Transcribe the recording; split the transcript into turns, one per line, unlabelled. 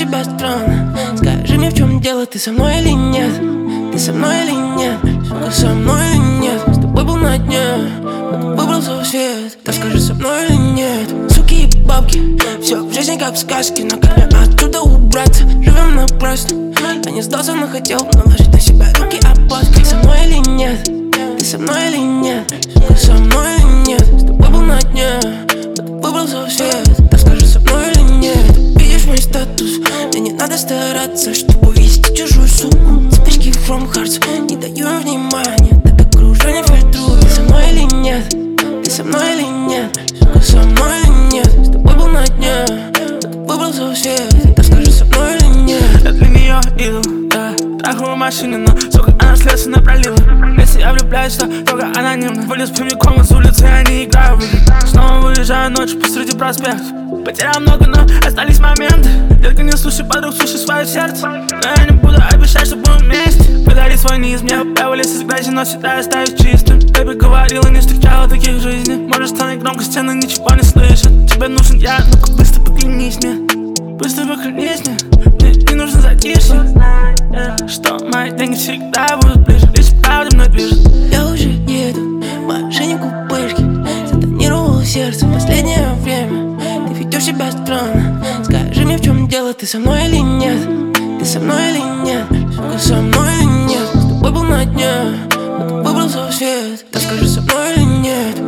себя странно. Скажи мне, в чем дело, ты со мной или нет? Ты со мной или нет? Сука, со мной или нет? С тобой был на дне, потом выбрался в свет. Так скажи, со мной или нет? Суки и бабки, все в жизни как в сказке. Но как мне отсюда убраться? Живем напрасно. Я не сдался, но хотел наложить на себя руки опаски. Со мной или нет? Ты со мной или нет? Сука, со мной или нет? С тобой был на дне, потом выбрался в свет. Так скажи, со мной или нет? Видишь мой статус, мне не надо стараться, чтобы увидеть чужую суку. Цепочки from hearts, не даю им внимания, так как окружение фильтрует. Ты со мной или нет? Ты со мной или нет? Сука, со мной или нет? С тобой был на дне, потом выбрался в свет. Так скажи, со мной или нет?
Я для нее иду, да. Трахаю в машине, но, сука, она следственно пролила. Если я влюбляюсь, то только анонимно. Вылез прямиком с улицы, я не играю в игры. Снова выезжаю ночью посреди проспекта. Потерял много, но остались моменты. Детка, не слушай подруг, слушай свое сердце. Но я не буду обещать, что будем вместе. Подари свой низ, мне вылез из грязи, но всегда оставить чистым. Бэби говорила, не встречала таких в жизни. Можешь стануть громко, стены ничего не слышат. Тебе нужен я, ну-ка быстро поклянись мне. Быстро поклянись мне, мне не нужно затишье. Что мои деньги всегда будут ближе, лишь правда мной движет.
Я уже еду в машине купешки, затонировало сердце в последнее время. Ты ведешь себя странно. Скажи мне, в чем дело, ты со мной или нет? Ты со мной или нет? Сука, со мной или нет? С тобой был на дне, потом выбрался в свет. Так скажи, со мной или нет?